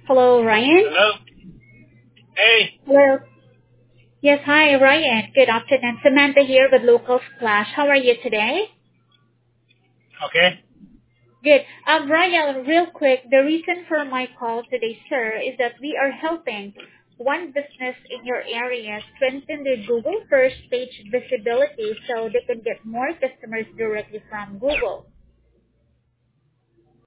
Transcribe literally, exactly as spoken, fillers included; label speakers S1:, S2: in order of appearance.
S1: Hello, Ryan.
S2: Hello? Hey,
S1: Hello. Yes, hi, Ryan. Good afternoon. Samantha here with Local Splash. How are you today?
S2: okay.
S1: Good. Um, Ryan, real quick, the reason for my call today, sir, is that we are helping one business in your area strengthen their Google first page visibility so they can get more customers directly from Google.